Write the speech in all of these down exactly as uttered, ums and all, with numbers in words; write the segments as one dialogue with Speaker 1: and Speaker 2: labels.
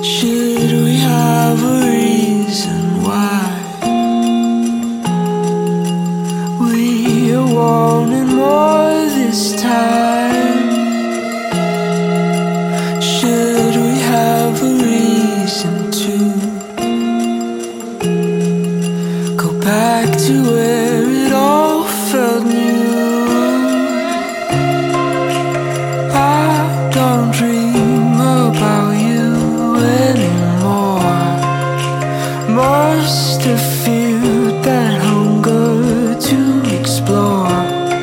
Speaker 1: Should we have a reason why we are wanting more this time? Should we have a reason to go back to where it all felt new? I don't dream about you anymore. Must have felt that hunger to explore.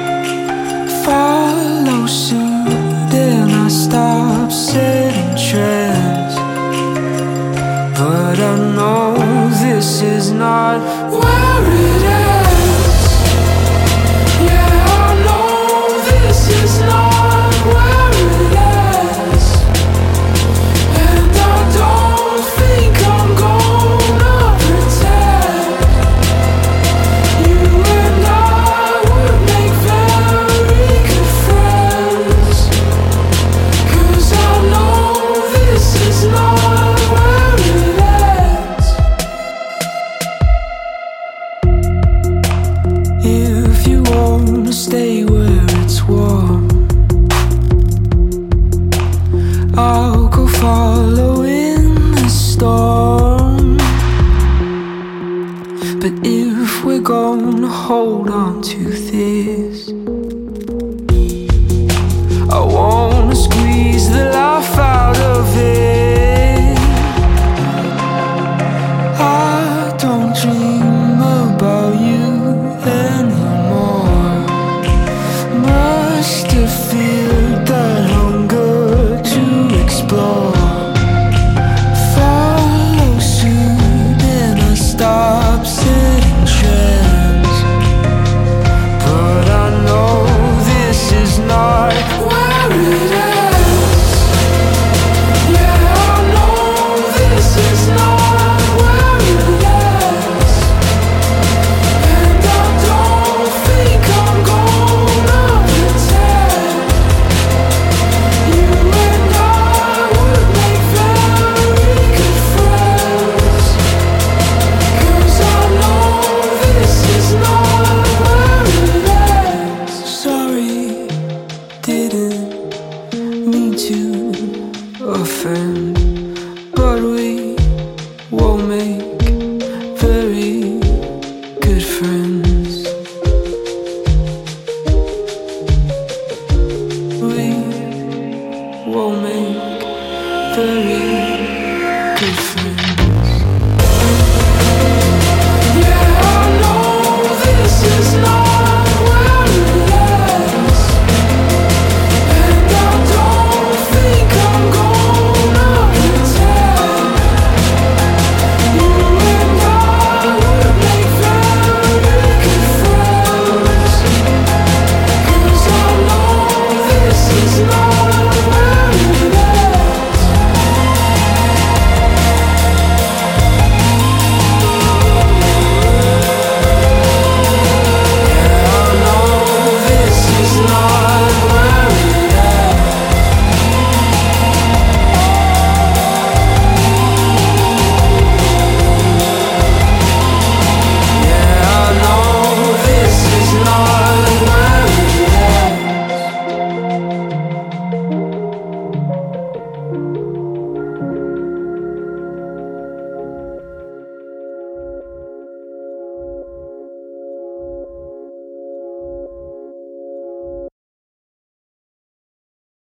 Speaker 1: Follow suit and I stop setting trends. But I know this is not where it ends. Yeah, I know this is not where it ends. And I don't think I'm gonna pretend. You and I would make very good friends. 'Cause I know this is not where it ends. If you wanna stay where it's warm, I'll go follow in the storm. But if we're gonna hold on to this, I wanna squeeze the life out of it. I don't dream about you anymore. Must have felt that hunger to explore. Follow suit and I stop setting trends. But I know this is not where it ends. Yeah, I know this is not where it ends. And I don't think I'm gonna pretend. You and I would make very good friends. 'Cause I know this is not where it ends. Sorry, didn't mean to offend, but we won't make very good friends. We won't make very